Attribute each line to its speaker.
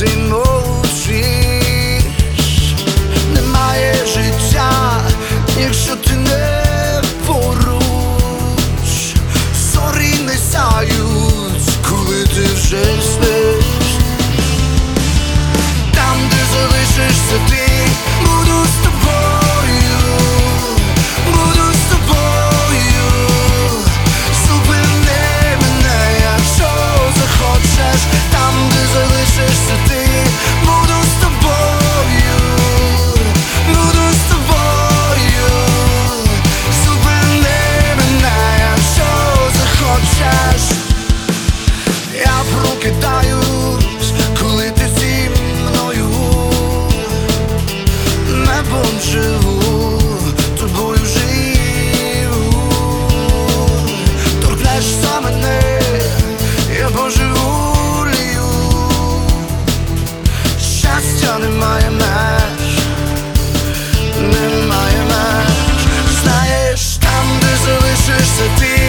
Speaker 1: і мовчиш. Немає життя, якщо ти не поруч. Зорі не сяють, коли ти вже спиш. Там, де залишишся ти, буду з тобою, буду з тобою. Зупини мене, якщо захочеш. Там, де залишишся ти, буду з тобою, буду з тобою. Зупини мене, якщо захочеш. Я прокидаюсь, коли ти зі мною. Небом живу, тобою живу. Торкнешся мене, я божеволію. Щастя немає меж, немає меж. Знаєш, там, де залишишся ти,